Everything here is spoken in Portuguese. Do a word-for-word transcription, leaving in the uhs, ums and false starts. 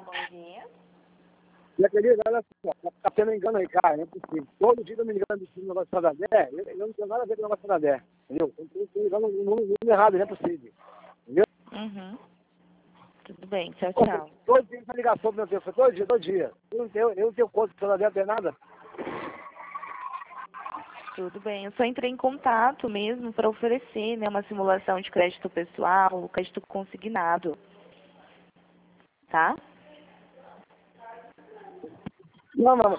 bom dia. Minha querida, olha só, tá tendo engano aí, cara, não é possível. Todo dia eu me engano desse negócio de Santander, eu, eu não tenho nada a ver com o negócio de Santander, entendeu? Eu estou ligando no número errado, não é possível, entendeu? Uhum. Tudo bem, tchau, tchau. Todo dia essa ligação pro meu telefone, todo dia, todo dia. Eu não tenho, eu não tenho conta de Santander, não tenho nada. Tudo bem, eu só entrei em contato mesmo para oferecer, né, uma simulação de crédito pessoal, crédito consignado. Tá? Não, não,